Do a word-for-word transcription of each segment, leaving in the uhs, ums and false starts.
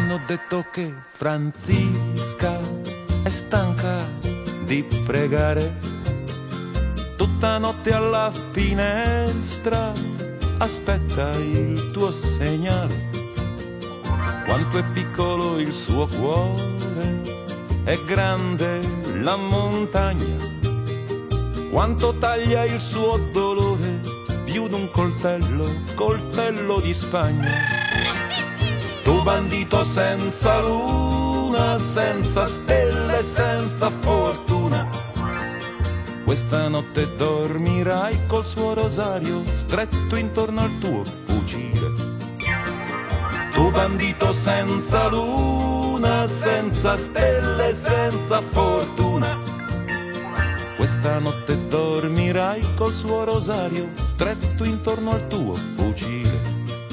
Hanno detto che Franziska è stanca di pregare, tutta notte alla finestra aspetta il tuo segnale. Quanto è piccolo il suo cuore, è grande la montagna. Quanto taglia il suo dolore, più d'un coltello, coltello di Spagna. Tu bandito senza luna, senza stelle, senza fortuna, questa notte dormirai col suo rosario stretto intorno al tuo fucile. Tu bandito senza luna, senza stelle, senza fortuna, questa notte dormirai col suo rosario stretto intorno al tuo fucile.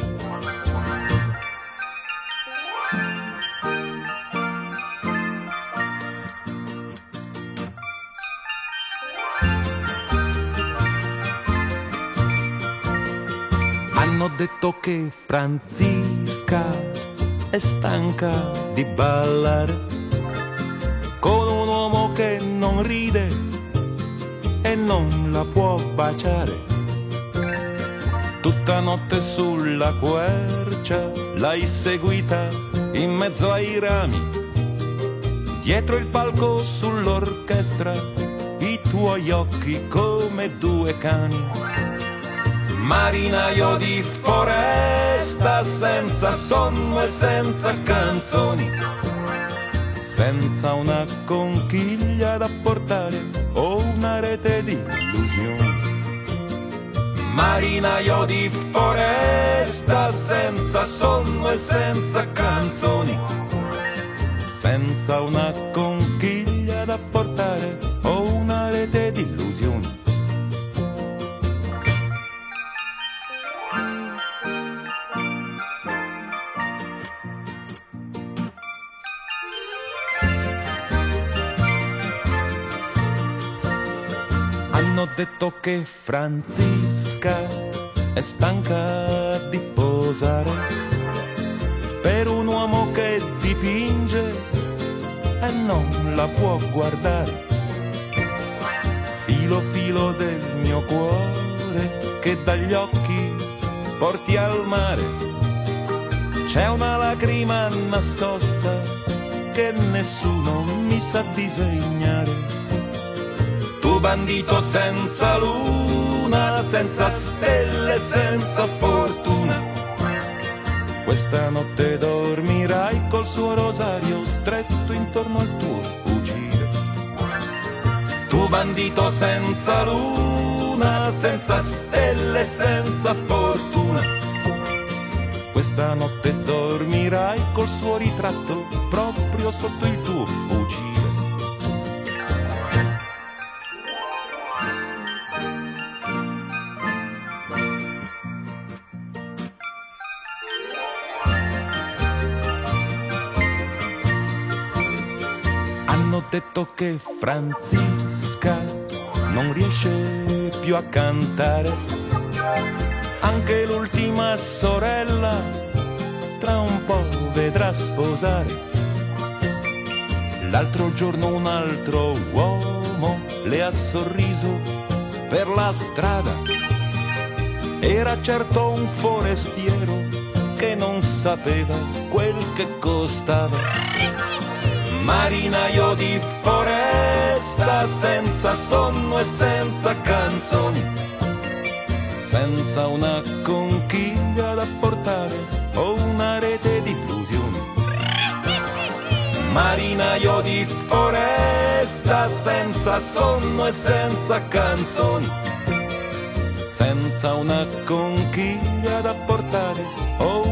Hanno detto che Franziska è stanca di ballare con un uomo che non ride e non la può baciare. Tutta notte sulla quercia l'hai seguita in mezzo ai rami, dietro il palco sull'orchestra i tuoi occhi come due cani. Marinaio di foresta, senza sonno e senza canzoni, senza una conchiglia da portare o una rete di illusioni. Marinaio di foresta, senza sonno e senza canzoni, senza una conchiglia da portare o una rete di illusioni. Hanno detto che Franziska è stanca di posare per un uomo che dipinge e non la può guardare. Filo filo del mio cuore che dagli occhi porti al mare, c'è una lacrima nascosta che nessuno mi sa disegnare. Tu bandito senza luna, senza stelle, senza fortuna, questa notte dormirai col suo rosario stretto intorno al tuo fucile. Tu bandito senza luna, senza stelle, senza fortuna, questa notte dormirai col suo ritratto proprio sotto il tuo fucile. Hanno detto che Franziska non riesce più a cantare, anche l'ultima sorella tra un po' vedrà sposare. L'altro giorno un altro uomo le ha sorriso per la strada, era certo un forestiero che non sapeva quel che costava. Marinaio di foresta, senza sonno e senza canzoni, senza una conchiglia da portare o una rete di illusioni. Marinaio di foresta, senza sonno e senza canzoni, senza una conchiglia da portare o